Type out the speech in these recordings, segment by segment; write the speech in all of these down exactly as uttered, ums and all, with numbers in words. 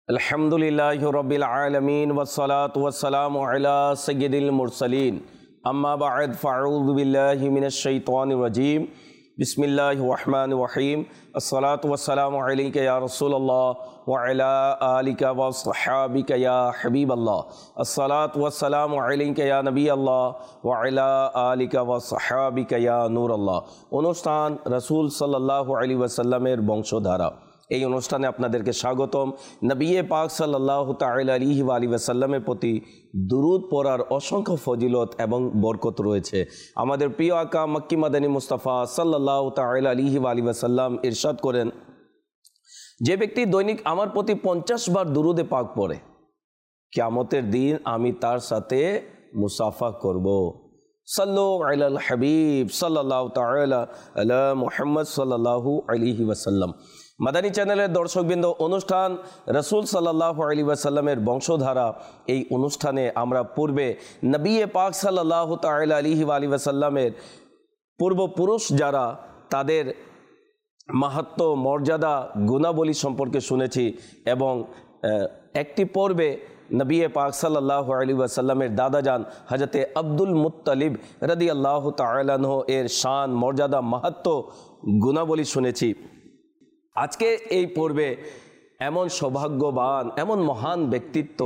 अल्हम्दुलिल्लाहि रब्बिल आलमीन वस्सलातु वस्सलामु अला सय्यिदिल मुरसलीन अम्मा बअद फ़अऊज़ु बिल्लाहि मिनश शैतानिर रजीम बिस्मिल्लाहिर रहमानिर रहीम अस्सलातु वस्सलामु अलैका या रसूलल्लाह व अला आलिका व अस्हाबिका या हबीबल्लाह अस्सलातु वस्सलामु अलैका या नबी अल्लाह व अला आलिका व अस्हाबिका या नूरल्लाह। अनुष्ठान रसूल सल्लल्लाहु अलैहि वसल्लमेर बंशधारा। এই অনুষ্ঠানে আপনাদেরকে স্বাগতম। নবী পাক সাল্লাল্লাহু তাআলা আলাইহি ওয়া আলিহি ওয়াসাল্লামের প্রতি দুরূদ পড়ার অসংখ্য ফজিলত এবং বরকত রয়েছে। আমাদের প্রিয় আকা মক্কি মাদানী মুস্তাফা সাল্লাল্লাহু তাআলা আলাইহি ওয়া আলিহি ওয়াসাল্লাম ইরশাদ করেন, যে ব্যক্তি দৈনিক আমার প্রতি পঞ্চাশ বার দুরূদে পাক পড়ে, কিয়ামতের দিন আমি তার সাথে মুসাফা করব। সাল্লু আলাল হাবিব সাল্লাল্লাহু তাআলা আলা মুহাম্মদ সাল্লাল্লাহু আলাইহি ওয়াসাল্লাম। মাদানী চ্যানেলের দর্শকবৃন্দ, অনুষ্ঠান রসুল সাল্লাল্লাহু আলাইহি ওয়াসাল্লামের বংশধারা। এই অনুষ্ঠানে আমরা পূর্বে নবী পাক সাল্লাল্লাহু তাআলা আলাইহি ওয়াসাল্লামের পূর্বপুরুষ যারা, তাদের মাহাত্ম্য, মর্যাদা, গুণাবলী সম্পর্কে শুনেছি এবং একটি পর্বে নবী পাক সাল্লাল্লাহু আলাইহি ওয়াসাল্লামের দাদাজান হযরতে আব্দুল মুত্তালিব রাদিয়াল্লাহু তাআলা আনহু এর শান, মর্যাদা, মাহাত্ম্য, গুণাবলী শুনেছি। আজকে এই পর্বে এমন সৌভাগ্যবান, এমন মহান ব্যক্তিত্ব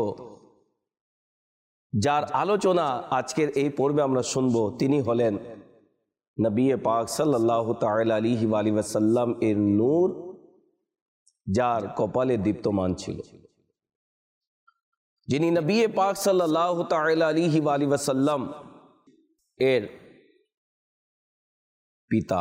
যার আলোচনা আজকের এই পর্বে আমরা শুনবো, তিনি হলেন নবী পাক সাল্লাল্লাহু তাআলা আলাইহি ওয়াসাল্লাম এর নূর, যার কপালে দীপ্তমান ছিল, যিনি নবী পাক সাল্লাল্লাহু তাআলা আলাইহি ওয়াসাল্লাম এর পিতা।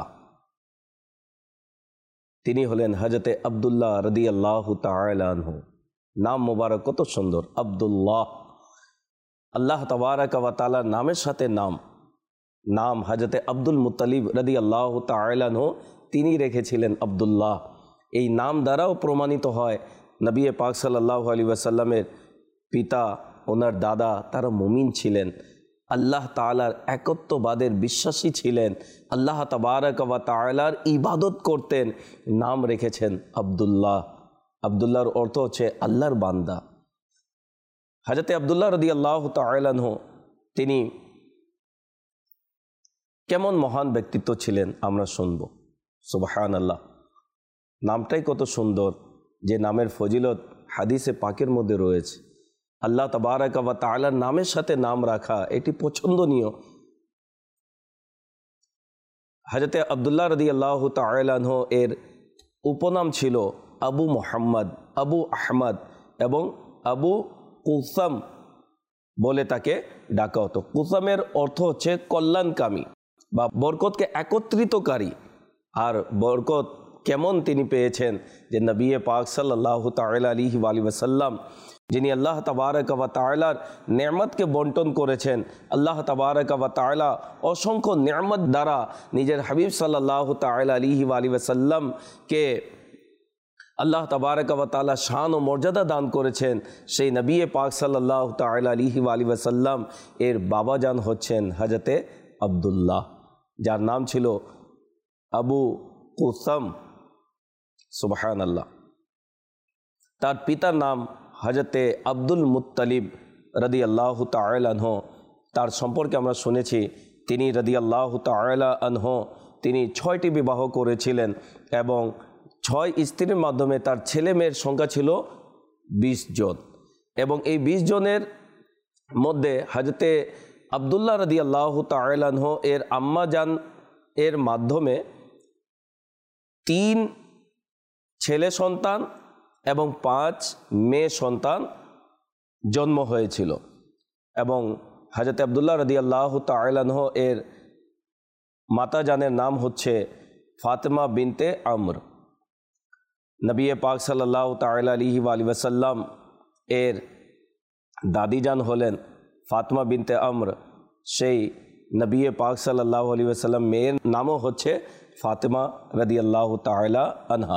তিনি হলেন হযরতে আব্দুল্লাহ রাদিয়াল্লাহু তাআলা আনহু। নাম মোবারক কত সুন্দর, আব্দুল্লাহ। আল্লাহ তাবারাক ওয়া তাআলার নামের সাথে নাম নাম হযরতে আব্দুল মুত্তালিব রাদিয়াল্লাহু তাআলা আনহু তিনি রেখেছিলেন আব্দুল্লাহ। এই নাম দ্বারাও প্রমাণিত হয় নবী পাক সাল্লাল্লাহু আলাইহি ওয়াসাল্লামের পিতা, ওনার দাদা, তারা মুমিন ছিলেন, আল্লাহ তাআলার একত্ববাদের বিশ্বাসী ছিলেন, আল্লাহ তাবারাক ওয়া তাআলার ইবাদত করতেন। নাম রেখেছেন আব্দুল্লাহ। আব্দুল্লাহর অর্থ হচ্ছে আল্লাহর বান্দা। হযরতে আব্দুল্লাহ রাদিয়াল্লাহু তাআলা আনহু তিনি কেমন মহান ব্যক্তিত্ব ছিলেন আমরা শুনব। সুবহানাল্লাহ। নামটাই কত সুন্দর, যে নামের ফজিলত হাদিসে পাকের মধ্যে রয়েছে। আল্লাহ তাবারাক ওয়া তাআলার নামের সাথে নাম রাখা এটি পছন্দনীয়। হযরতে আব্দুল্লাহ রাদিয়াল্লাহু তাআলা আনহু এর উপনাম ছিল আবু মুহাম্মদ, আবু আহমদ এবং আবু কুসাম বলে তাকে ডাকা হতো। কুসামের অর্থ হচ্ছে কল্যাণকামী বা বরকতকে একত্রিতকারী। আর বরকত কেমন তিনি পেয়েছেন, যে নবী পাক সাল্লাল্লাহু তাআলা আলাইহি ওয়াসাল্লাম যিনি আল্লাহ তাবারাক ওয়া তাআলার নেয়ামতকে বন্টন করেছেন, আল্লাহ তাবারাক ওয়া তাআলা অসংখ্য নেয়ামত দ্বারা নিজের হাবিব সাল্লাল্লাহু তাআলা আলাইহি ওয়াসাল্লামকে আল্লাহ তাবারাক ওয়া তাআলা শান ও মর্যাদা দান করেছেন। সেই নবী পাক সাল্লাল্লাহু তাআলা আলাইহি ওয়াসাল্লাম এর বাবাজান হচ্ছেন হযরতে আব্দুল্লাহ, যার নাম ছিল আবু কুসাম। সুবহানাল্লাহ। তার পিতার নাম হযরতে আব্দুল মুত্তালিব রাদিয়াল্লাহু তাআলা আনহু। তার সম্পর্কে আমরা শুনেছি, তিনি রাদিয়াল্লাহু তাআলা আনহু তিনি ছয়টি বিবাহ করেছিলেন এবং ছয় স্ত্রীর মাধ্যমে তার ছেলে মেয়ের সংখ্যা ছিল বিশ জন। এবং এই বিশ জনের মধ্যে হযরতে আব্দুল্লাহ রাদিয়াল্লাহু তাআলা আনহু এর আম্মা জান এর মাধ্যমে তিন ছেলে সন্তান এবং পাঁচ মেয়ে সন্তান জন্ম হয়েছিল। এবং হযরত আব্দুল্লাহ রাদিয়াল্লাহু তাআলা আনহু এর মাতা জানের নাম হচ্ছে ফাতেমা বিনতে আমর। নবী পাক সাল্লাল্লাহু তাআলা আলাইহি ওয়াসাল্লাম এর দাদি জান হলেন ফাতেমা বিনতে আমর। সেই নবী পাক সাল্লাল্লাহু আলাইহি ওয়াসাল্লাম মেয়ের নামও হচ্ছে ফাতেমা রাদিয়াল্লাহু তাআলা আনহা।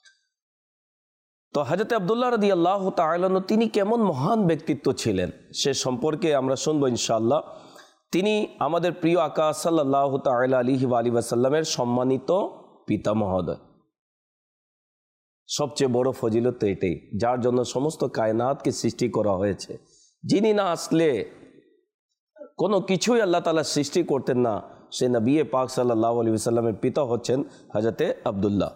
তো হযরত আব্দুল্লাহ রাদিয়াল্লাহু তাআলা আনহু তিনি কেমন মহান ব্যক্তিত্ব ছিলেন সে সম্পর্কে আমরা শুনবো ইনশাআল্লাহ। তিনি আমাদের প্রিয় আকা সাল্লাল্লাহু তাআলা আলাইহি ওয়াসাল্লামের সম্মানিত পিতা মহোদয়। সবচেয়ে বড় ফজিলত তো এটাই, যার জন্য সমস্ত কায়নাতকে সৃষ্টি করা হয়েছে। যিনি না আসলে কোনো কিছুই আল্লাহ তাআলা সৃষ্টি করতেন না, সে নবী পাক সাল্লাল্লাহু আলাইহি ওয়াসাল্লামের পিতা হচ্ছেন হযরতে আব্দুল্লাহ।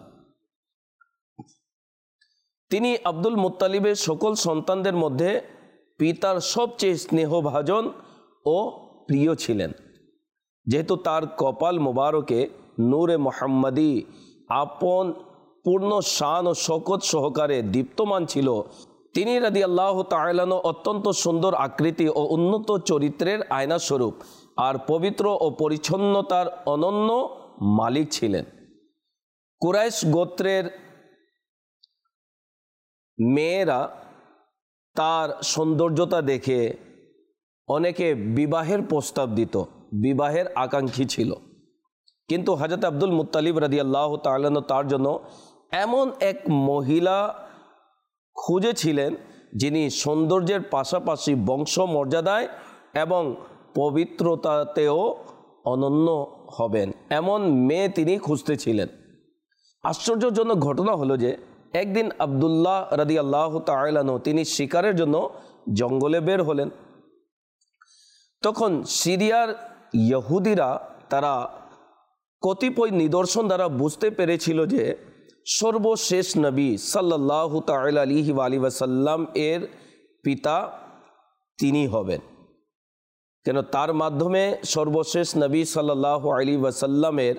তিনি আব্দুল মুত্তালিবের সকল সন্তানদের মধ্যে পিতার সবচেয়ে স্নেহভাজন ও প্রিয় ছিলেন। যেহেতু তার কপাল মোবারকে নূরে মুহাম্মাদি আপন পূর্ণ শান ও শওকত সহকারে দীপ্তমান ছিল, তিনি রাদিয়াল্লাহু তাআলা আনহু অত্যন্ত সুন্দর আকৃতি ও উন্নত চরিত্রের আয়না স্বরূপ আর পবিত্র ও পরিচ্ছন্নতার অনন্য মালিক ছিলেন। কুরাইশ গোত্রের মেয়েরা তার সৌন্দর্যতা দেখে অনেকে বিবাহের প্রস্তাব দিত, বিবাহের আকাঙ্ক্ষী ছিল। কিন্তু হযরত আব্দুল মুত্তালিব রাদিয়াল্লাহু তাআলা আনহু তার জন্য এমন এক মহিলা খুঁজেছিলেন যিনি সৌন্দর্যের পাশাপাশি বংশ মর্যাদায় এবং পবিত্রতাতেও অনন্য হবেন, এমন মেয়ে তিনি খুঁজতেছিলেন। আশ্চর্যজনক ঘটনা হলো যে একদিন আব্দুল্লাহ রাদিয়াল্লাহু তাআলা আনহু তিনি শিকারের জন্য জঙ্গলে বের হলেন। তখন সিরিয়ার ইহুদিরা তারা কতিপয় নিদর্শন দ্বারা বুঝতে পেরেছিল যে সর্বশেষ নবী সাল্লাল্লাহু তাআলা আলাইহি ওয়াসাল্লাম এর পিতা তিনি হবেন, কেন তার মাধ্যমে সর্বশেষ নবী সাল্লাল্লাহু আলাইহি ওয়াসাল্লামের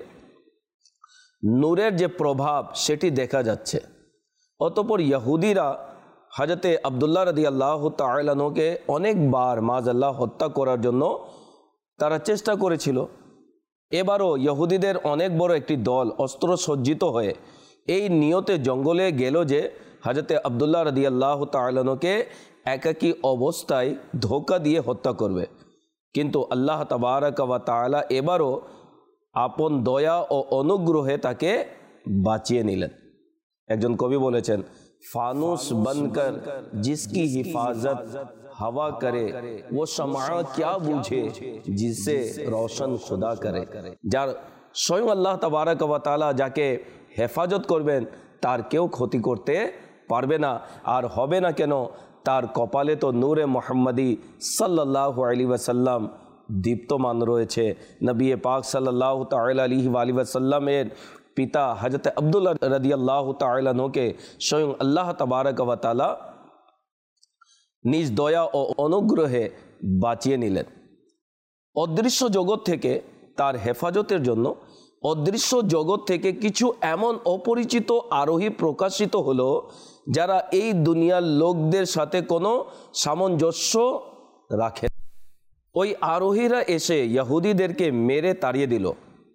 নূরের যে প্রভাব সেটি দেখা যাচ্ছে। অতঃপর ইহুদিরা হযরতে আব্দুল্লাহ রাদিয়াল্লাহু তাআলা আনহুকে অনেকবার মাযআল্লাহ হত্যা করার জন্য তারা চেষ্টা করেছিল। এবারও ইহুদিদের অনেক বড় একটি দল অস্ত্র সজ্জিত হয়ে এই নিয়তে জঙ্গলে গেল যে হযরতে আব্দুল্লাহ রাদিয়াল্লাহু তাআলা আনহুকে একাকী অবস্থায় ধোঁকা দিয়ে হত্যা করবে। কিন্তু আল্লাহ তাবারাক ওয়া তাআলা এবারও আপন দয়া ও অনুগ্রহে তাকে বাঁচিয়ে নিলেন। একজন কবি বলেছেন, ফানুস बनकर जिसकी हिफाजत हवा करे वो शमा क्या बूझे जिसे रोशन खुदा करे। যার স্বয়ং আল্লাহ তাবারাক ওয়া তাআলা যাকে হেফাজত করবেন তার কেউ ক্ষতি করতে পারবে না, আর হবে না কেন, তার কপালে তো নূরে মুহাম্মাদি সাল্লাল্লাহু আলাইহি ওয়াসাল্লাম দীপ্তমান রয়েছে। নবী পাক সাল্লাল্লাহু তাআলা আলাইহি ওয়াসাল্লামের পিতা হযরত আব্দুল্লাহ রাদিয়াল্লাহু তাআলা আনহুকে স্বয়ং আল্লাহ তাবারাক ওয়া তাআলা নিজ দয়া ও অনুগ্রহে বাঁচিয়ে নিলেন। অদৃশ্য জগৎ থেকে তার হেফাজতের জন্য অদৃশ্য জগৎ থেকে কিছু এমন অপরিচিত আরোহী প্রকাশিত হলো যারা এই দুনিয়ার লোকদের সাথে কোনো সামঞ্জস্য রাখে। ওই আরোহীরা এসে ইহুদিদেরকে মেরে তাড়িয়ে দিল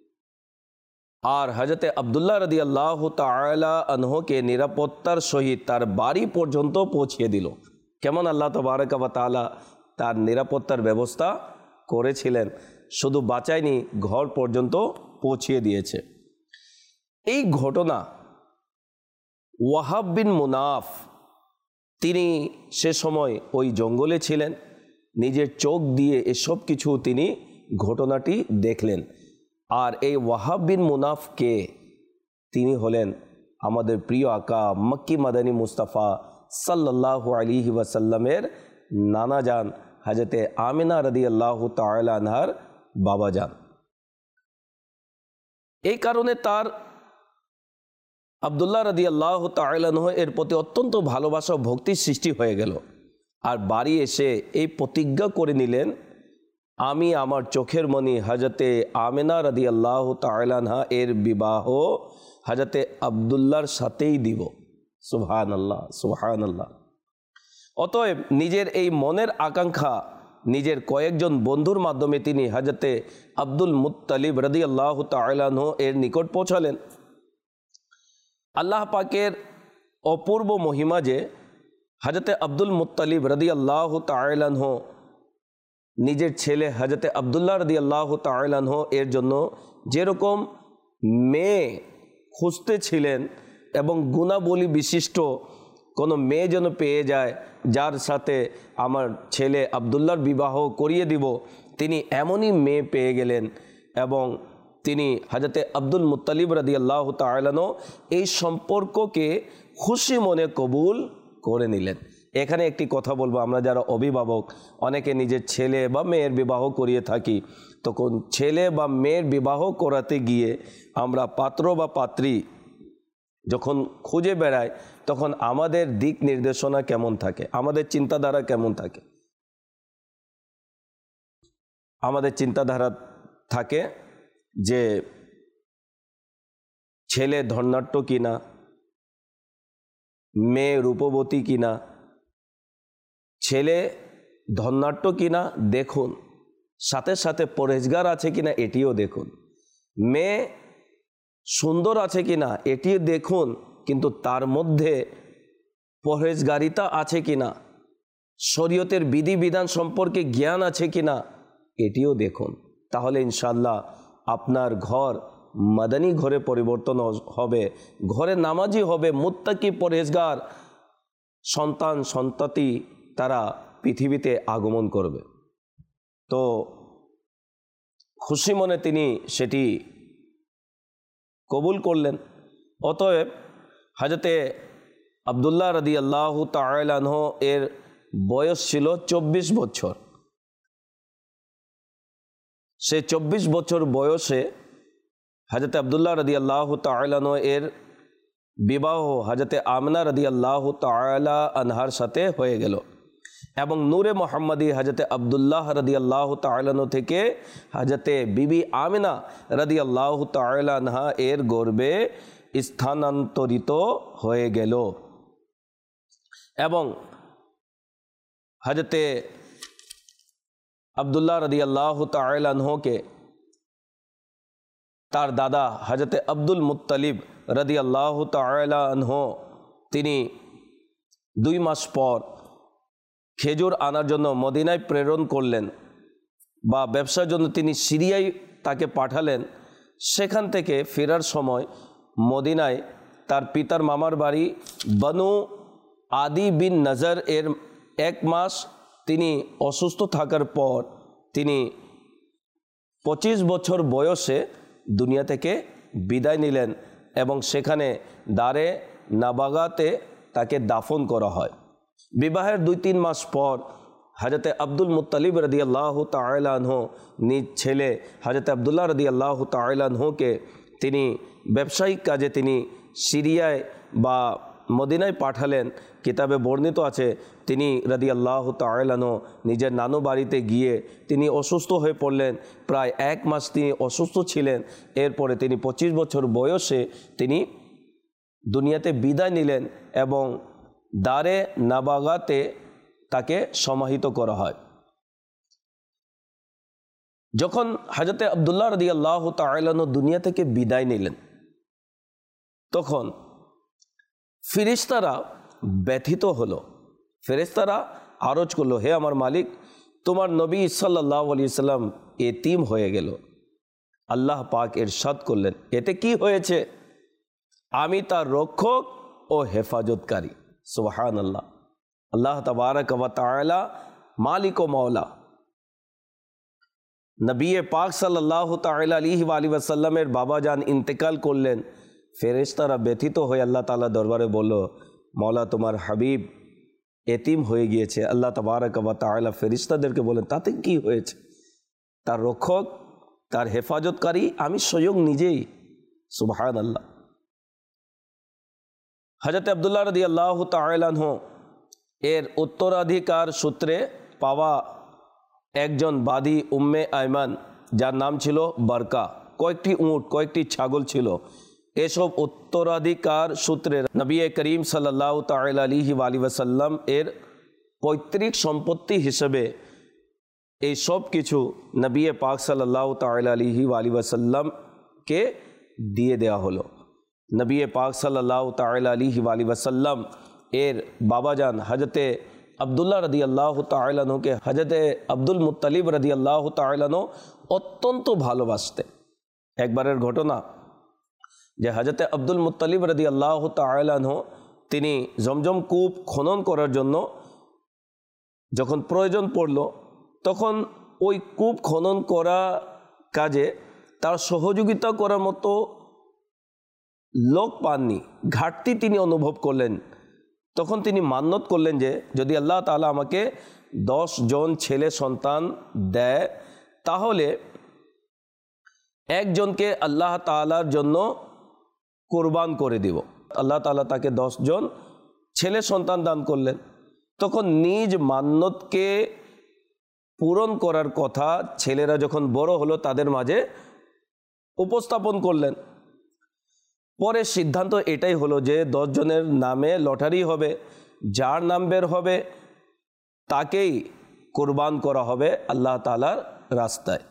আর হযরতে আব্দুল্লাহ রাদিয়াল্লাহু তাআলা আনহুকে নিরাপত্তার সহিত তার বাড়ি পর্যন্ত পৌঁছিয়ে দিল। কেমন আল্লাহ তাবারাক ওয়া তাআলা তার নিরাপত্তার ব্যবস্থা করেছিলেন, শুধু বাঁচায়নি, ঘর পর্যন্ত পৌঁছিয়ে দিয়েছে। এই ঘটনা ওয়াহাব বিন মুনাফ তিনি সে সময় ওই জঙ্গলে ছিলেন, নিজের চোখ দিয়ে এসব কিছু তিনি ঘটনাটি দেখলেন। আর এই ওয়াহাব বিন মুনাফ কে? তিনি হলেন আমাদের প্রিয় আকা মক্কি মাদানী মুস্তাফা সাল্লাল্লাহু আলাইহি ওয়াসাল্লামের নানা জান হযরতে আমিনা রাদিয়াল্লাহু তাআলা আনহার বাবা জান। এই কারণে তার আব্দুল্লাহ রাদিয়াল্লাহু তাআলা আনহু এর প্রতি অত্যন্ত ভালোবাসা ও ভক্তির সৃষ্টি হয়ে গেল। আর বাড়ি এসে এই প্রতিজ্ঞা করে নিলেন, আমি আমার চোখের মণি হযরতে আমিনা রাদিয়াল্লাহু তাআলা আনহা এর বিবাহ হযরতে আব্দুল্লাহর সাথেই দিব। সুবহানাল্লাহ, সুবহানাল্লাহ। অতএব নিজের এই মনের আকাঙ্ক্ষা নিজের কয়েকজন বন্ধুর মাধ্যমে তিনি হযরতে আব্দুল মুত্তালিব রাদিয়াল্লাহু তাআলা আনহু এর নিকট পৌঁছালেন। আল্লাহ পাকের অপূর্ব মহিমা যে হযরতে আব্দুল মুত্তালিব রাদিয়াল্লাহু তাআলা আনহু নিজের ছেলে হযরতে আব্দুল্লাহ রাদিয়াল্লাহু তাআলা আনহু এর জন্য যেরকম মেয়ে খুঁজতে ছিলেন এবং গুণাবলী বিশিষ্ট কোনো মেয়ে যেন পেয়ে যায় যার সাথে আমার ছেলে আব্দুল্লাহর বিবাহ করিয়ে দিব, তিনি এমনই মেয়ে পেয়ে গেলেন। এবং তিনি হযরতে আব্দুল মুত্তালিব রাদিয়াল্লাহু তাআলা আনহু এই সম্পর্ককে খুশি মনে কবুল করে নিলেন। এখানে একটি কথা বলবো, আমরা যারা অভিভাবক অনেকে নিজের ছেলে বা মেয়ের বিবাহ করিয়ে থাকি, তখন ছেলে বা মেয়ের বিবাহ করাতে গিয়ে আমরা পাত্র বা পাত্রী যখন খুঁজে বেড়াই তখন আমাদের দিক নির্দেশনা কেমন থাকে, আমাদের চিন্তাধারা কেমন থাকে। আমাদের চিন্তাধারা থাকে যে ছেলে ধর্নাঢ্য কিনা, মেয়ে রূপবতী কিনা। ছেলে ধর্নাঢ্য কিনা দেখুন, সাথে সাথে পরহেজগার আছে কিনা এটিও দেখুন। মেয়ে সুন্দর আছে কিনা এটিও দেখুন, কিন্তু তার মধ্যে পরহেজগারিতা আছে কিনা, শরীয়তের বিধিবিধান সম্পর্কে জ্ঞান আছে কিনা এটিও দেখুন। তাহলে ইনশাআল্লাহ আপনার ঘর মাদানী ঘরে পরিবর্তন হবে, ঘরে নামাজি হবে, মুত্তাকি পরহেজগার সন্তান সন্ততি তারা পৃথিবীতে আগমন করবে। তো খুশি মনে তিনি সেটি কবুল করলেন। অতএব হযরতে আব্দুল্লাহ রাদিয়াল্লাহু তাআলা আনহু এর বয়স ছিল চব্বিশ বছর। সে চব্বিশ বছর বয়সে হযরতে আব্দুল্লাহ রাদিয়াল্লাহু তাআলা আনহু এর বিবাহ হযরতে আমিনা রাদিয়াল্লাহু তাআলা আনহার সাথে হয়ে গেল এবং নূরে মুহাম্মদী হযরতে আব্দুল্লাহ রাদিয়াল্লাহু তাআলা আনহু থেকে হযরতে বিবি আমিনা রাদিয়াল্লাহু তাআলা আনহা এর গর্ভে স্থানান্তরিত হয়ে গেল এবং হযরতে আব্দুল্লাহ রাদিয়াল্লাহু তাআলা আনহুকে তার দাদা হযরতে আব্দুল মুত্তালিব রাদিয়াল্লাহু তাআলা আনহু তিনি দুই মাস পর খেজুর আনার জন্য মদিনায় প্রেরণ করলেন বা ব্যবসার জন্য তিনি সিরিয়ায় তাকে পাঠালেন। সেখান থেকে ফেরার সময় মদিনায় তার পিতার মামার বাড়ি বনু আদি বিন নজর এর এক মাস তিনি অসুস্থ থাকার পর তিনি পঁচিশ বছর বয়সে দুনিয়া থেকে বিদায় নিলেন এবং সেখানে দারে নাবাগাতে তাকে দাফন করা হয়। বিবাহের দুই তিন মাস পর হযরতে আব্দুল মুত্তালিব রাদিয়াল্লাহু তাআলা আনহু নিজ ছেলে হযরতে আব্দুল্লাহ রাদিয়াল্লাহু তাআলা আনহুকে তিনি ব্যবসায়িক কাজে তিনি সিরিয়ায় বা মদিনায় পাঠালেন। কিতাবে বর্ণিত আছে তিনি রাদিয়াল্লাহু তাআলা আনহু নিজের নানু বাড়িতে গিয়ে তিনি অসুস্থ হয়ে পড়লেন। প্রায় এক মাস তিনি অসুস্থ ছিলেন। এরপরে তিনি পঁচিশ বছর বয়সে তিনি দুনিয়াতে বিদায় নিলেন এবং দারে নাবাগাতে তাকে সমাহিত করা হয়। যখন হযরতে আব্দুল্লাহ রাদিয়াল্লাহু তাআলা আনহু দুনিয়া থেকে বিদায় নিলেন তখন ফেরেশতারা ব্যথিত হলো। ফেরেশতারা আরজ করলো, হে আমার মালিক, তোমার নবী সাল্লাল্লাহু আলাইহি সাল্লাম এতিম হয়ে গেল। আল্লাহ পাক ইরশাদ করলেন, এতে কি হয়েছে? আমি তার রক্ষক ও হেফাজতকারী। সুবহানাল্লাহ। আল্লাহ তাবারক ওয়া তাআলা মালিক ও মাওলা। নবী পাক সাল্লাল্লাহু তাআলা আলাইহি ওয়া আলিহি ওয়াসাল্লামের বাবা জান ইন্তেকাল করলেন। ফেরেশতারা ব্যথিত হয়ে আল্লাহ তাআলা দরবারে বলল, মওলা তোমার হাবিব এতিম হয়ে গিয়েছে। আল্লাহ তাবারক ওয়া তাআলা ফেরেশতাদেরকে বলেন, তাতে কি হয়েছে? তার রক্ষক, তার হেফাজতকারী আমি স্বয়ং নিজেই। সুবহানাল্লাহ। হযরত আব্দুল্লাহ রাদিয়াল্লাহু তাআলা আনহু এর উত্তরাধিকার সূত্রে পাওয়া একজন বাদী উম্মে আয়মান, যার নাম ছিল বারকা, কয়েকটি উট কয়েকটি ছাগল ছিল। এসব উত্তরাধিকার সূত্রে নবী করিম সাল্লাল্লাহু তাআলা আলাইহি ওয়া আলিহি ওয়াসাল্লাম এর পৈতৃক সম্পত্তি হিসেবে এই সব কিছু নবী পাক সাল্লাল্লাহু তাআলা আলাইহি ওয়া আলিহি ওয়াসাল্লামকে দিয়ে দেওয়া হলো। নবী পাক সাল্লাল্লাহু তাআলা আলাইহি ওয়া আলিহি ওয়াসাল্লাম এর বাবাজান হযরতে আব্দুল্লাহ রাদিয়াল্লাহু তাআলা আনহুকে হযরতে আব্দুল মুত্তালিব রাদিয়াল্লাহু তাআলা আনহু অত্যন্ত ভালোবাসতেন। একবারের ঘটনা যে হযরতে আব্দুল মুত্তালিব রাদিয়াল্লাহু তাআলা আনহু তিনি জমজম কূপ খনন করার জন্য যখন প্রয়োজন পড়ল তখন ওই কূপ খনন করা কাজে তার সহযোগিতা করার মতো লোক পাননি, ঘাটতি তিনি অনুভব করলেন। তখন তিনি মান্যত করলেন যে যদি আল্লাহ তাআলা আমাকে দশ জন ছেলে সন্তান দেয় তাহলে একজনকে আল্লাহ তাআলার জন্য কোরবান করে দিব। আল্লাহ তাআলা তাকে দশ জন ছেলে সন্তান দান করলেন। তখন নিজ মান্যতকে পূরণ করার কথা ছেলেরা যখন বড় হলো তাদের মাঝে উপস্থাপন করলেন। পরে সিদ্ধান্ত এটাই হলো যে দশ জনের নামে লটারি হবে, যার নাম বের হবে তাকেই কোরবান করা হবে আল্লাহ তাআলার রাস্তায়।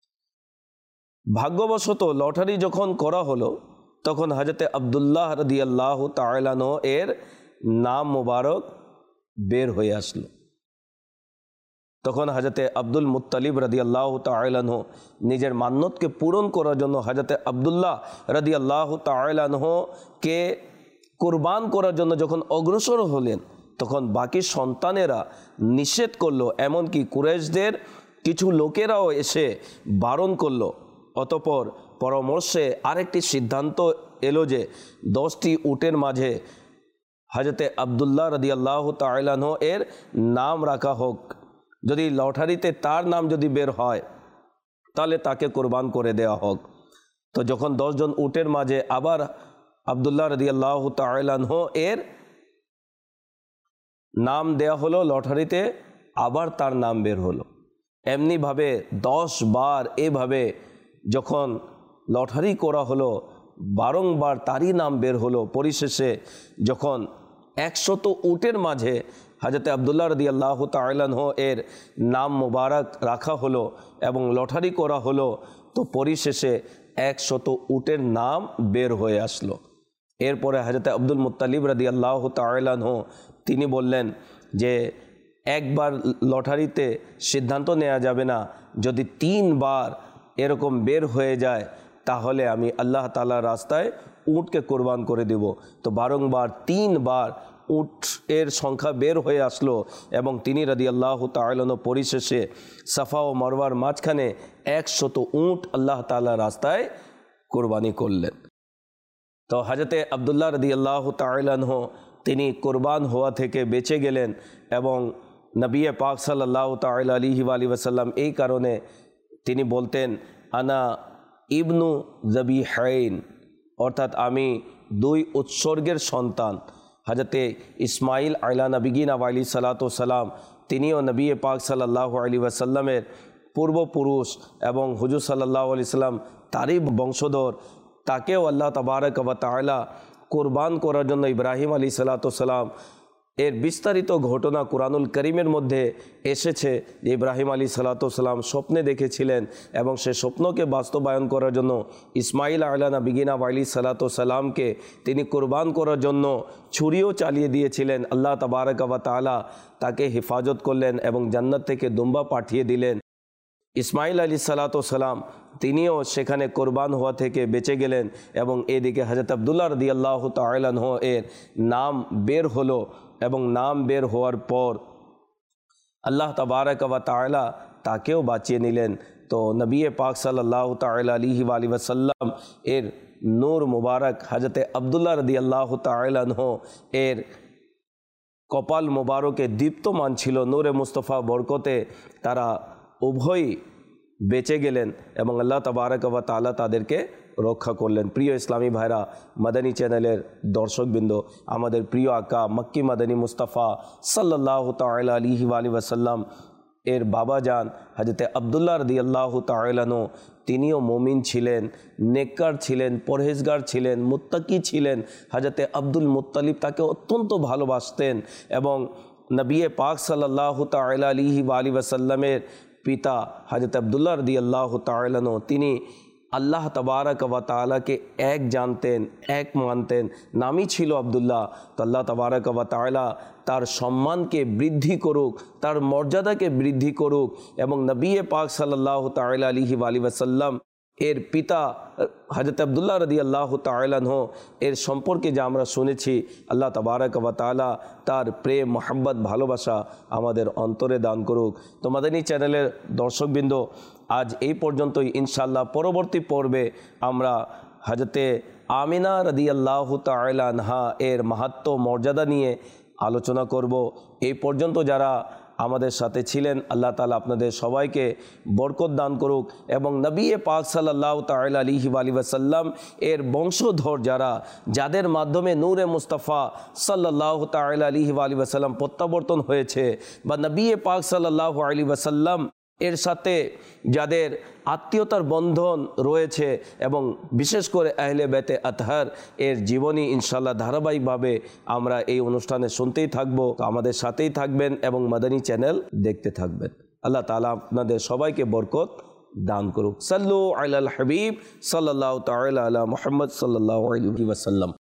ভাগ্যবশত লটারি যখন করা হলো তখন হযরতে আব্দুল্লাহ রাদিয়াল্লাহু তাআলা আনহু এর নাম মুবারক বের হয়ে আসলো। তখন হযরতে আব্দুল মুত্তালিব রাদিয়াল্লাহু তাআলা আনহু নিজের মান্যতকে পূরণ করার জন্য হযরতে আব্দুল্লাহ রাদিয়াল্লাহু তাআলা আনহু কে কুরবান করার জন্য যখন অগ্রসর হলেন তখন বাকি সন্তানেরা নিষেধ করলো, এমনকি কুরাইশদের কিছু লোকেরাও এসে বারণ করলো। অতঃপর পরামর্শে আরেকটি সিদ্ধান্ত এলো যে দশটি উটের মাঝে হযরতে আব্দুল্লাহ রাদিয়াল্লাহু তাআলা আনহু এর নাম রাখা হোক। যদি লটারিতে তার নাম যদি বের হয় তাহলে তাকে কোরবান করে দেওয়া হোক। তো যখন দশজন উটের মাঝে আবার আব্দুল্লাহ রাদিয়াল্লাহু তাআলা আনহু এর নাম দেয়া হলো লটারিতে, আবার তার নাম বের হলো। এমনিভাবে দশ বার এভাবে যখন লটারি করা হলো বারংবার তারই নাম বের হলো। পরিশেষে যখন একশত উটের মাঝে হযরতে আব্দুল্লাহ রাদিয়াল্লাহু তাআলা আনহু এর নাম মোবারক রাখা হলো এবং লটারি করা হলো, তো পরিশেষে একশত উটের নাম বের হয়ে আসলো। এরপরে হযরতে আব্দুল মুত্তালিব রাদিয়াল্লাহু তাআলা আনহু তিনি বললেন যে একবার লটারিতে সিদ্ধান্ত নেওয়া যাবে না, যদি তিনবার এরকম বের হয়ে যায় তাহলে আমি আল্লাহ তাআলার রাস্তায় উটকে কোরবান করে দেব। তো বারংবার তিনবার উট এর সংখ্যা বের হয়ে আসলো এবং তিনি রাদিয়াল্লাহু তাআলা আনহু পরিশেষে সাফা ও মারওয়ার মাঝখানে একশত উট আল্লাহ তাআলার রাস্তায় কোরবানি করলেন। তো হযরতে আব্দুল্লাহ রাদিয়াল্লাহু তাআলা আনহু তিনি কোরবান হওয়া থেকে বেঁচে গেলেন এবং নবী পাক সাল্লাল্লাহু তাআলা আলাইহি ওয়া আলিহি ওয়াসাল্লাম এই কারণে তিনি বলতেন আনা ইবনু যাবিহাইন, অর্থাৎ আমি দুই উৎসর্গের সন্তান। হযরতে ইসমাইল আলা নবিগিনা আলাইহিস সালাতু ওয়াস সালাম তিনিও নবী পাক সাল্লাল্লাহু আলাইহি ওয়াসাল্লামের পূর্বপুরুষ এবং হুজুর সাল্লাল্লাহু আলাইহি সাল্লাম তারই বংশধর। তাকেও আল্লাহ তাবারক ওয়া তাআলা কোরবান করার জন্য ইব্রাহিম আলাইহিস সালাতু ওয়াস সালাম এর বিস্তারিত ঘটনা কুরআনুল কারীমের মধ্যে এসেছে যে ইব্রাহিম আলাইহিস সালাতু ওয়াস সালাম স্বপ্নে দেখেছিলেন এবং সে স্বপ্নকে বাস্তবায়ন করার জন্য ইসমাইল আলা নবিগিনা আলাইহিস সালাতু ওয়াস সালামকে তিনি কোরবান করার জন্য ছুরিও চালিয়ে দিয়েছিলেন। আল্লাহ তাবারক ওয়া তাআলা তাকে হেফাজত করলেন এবং জান্নাত থেকে দুম্বা পাঠিয়ে দিলেন। ইসমাইল আলাইহিস সালাতু ওয়াস সালাম তিনিও সেখানে কোরবান হওয়া থেকে বেঁচে গেলেন এবং এদিকে হযরত আব্দুল্লাহ রাদিয়াল্লাহু তাআলা আনহু এর নাম বের হলো এবং নাম বের হওয়ার পর আল্লাহ তাবারক ওয়া তাআলা তাকেও বাঁচিয়ে নিলেন। তো নবী পাক সাল্লাল্লাহু তাআলা আলাইহি ওয়া আলিহি ওয়াসাল্লাম এর নূর মুবারক হযরতে আব্দুল্লাহ রাদিয়াল্লাহু তাআলা আনহু এর কপাল মুবারকে দীপ্তমান ছিল নূরে মুস্তাফা বরকতে, তারা উভয়ই বেঁচে গেলেন এবং আল্লাহ তাবারক ওয়া তাআলা তাদেরকে রক্ষা করলেন। প্রিয় ইসলামী ভাইরা, মাদানী চ্যানেলের দর্শকবৃন্দ, আমাদের প্রিয় আকা মক্কি মাদানী মুস্তাফা সাল্লাল্লাহু তাআলা আলাইহি ওয়া আলিহি ওয়াসাল্লাম এর বাবা যান হযরতে আব্দুল্লাহ রাদিয়াল্লাহু তাআলা আনহু তিনিও মুমিন ছিলেন, নেককার ছিলেন, পরহেজগার ছিলেন, মুত্তাকি ছিলেন। হযরতে আব্দুল মুত্তালিব তাকে অত্যন্ত ভালোবাসতেন এবং নবী পাক সাল্লাল্লাহু তাআলা আলাইহি ওয়া আলিহি ওয়াসাল্লামের পিতা হযরত আব্দুল্লাহ রাদিয়াল্লাহু তাআলা আনহু তিনি আল্লাহ তাবারক ওয়া তাআলাকে এক জানতেন, এক মানতেন, নামই ছিল আব্দুল্লাহ। তো আল্লাহ তাবারক ওয়া তাআলা তার সম্মানকে বৃদ্ধি করুক, তার মর্যাদাকে বৃদ্ধি করুক এবং নবী পাক সাল্লাল্লাহু তাআলা আলাইহি ওয়া আলিহি ওয়াসাল্লাম এর পিতা হযরত আব্দুল্লাহ রাদিয়াল্লাহু তাআলা আনহু এর সম্পর্কে যা আমরা শুনেছি, আল্লাহ তাবারক ওয়া তাআলা তার প্রেম, মোহাব্বত, ভালোবাসা আমাদের অন্তরে দান করুক। তো মাদানী চ্যানেলের দর্শকবৃন্দ, আজ এই পর্যন্তই। ইনশাআল্লাহ পরবর্তী পর্বে আমরা হযরতে আমিনা রাদিয়াল্লাহু তাআলা আনহা এর মাহাত্ম্য মর্যাদা নিয়ে আলোচনা করব। এই পর্যন্ত যারা আমাদের সাথে ছিলেন, আল্লাহ তাআলা আপনাদের সবাইকে বরকত দান করুক এবং নবী পাক সাল্লাল্লাহু তাআলা আলাইহি ওয়াসাল্লাম এর বংশধর যারা, যাদের মাধ্যমে নূরে মুস্তাফা সাল্লাল্লাহু তাআলা আলাইহি ওয়াসাল্লাম প্রত্যাবর্তন হয়েছে, বা নবী পাক সাল্লাল্লাহু আলাইহি ওয়াসাল্লাম এর সাথে যাদের আত্মীয়তার বন্ধন রয়েছে এবং বিশেষ করে আহলে বেতে আতহার এর জীবনী ইনশাআল্লাহ ধারাবাহিকভাবে আমরা এই অনুষ্ঠানে শুনতেই থাকবো। আমাদের সাথেই থাকবেন এবং মাদানী চ্যানেল দেখতে থাকবেন। আল্লাহ তাআলা আপনাদের সবাইকে বরকত দান করুক। সাল্লু আলাল হাবিব সাল্লাল্লাহু তাআলা আলা মুহাম্মদ সাল্লাল্লাহু আলাইহি ওয়াসাল্লাম।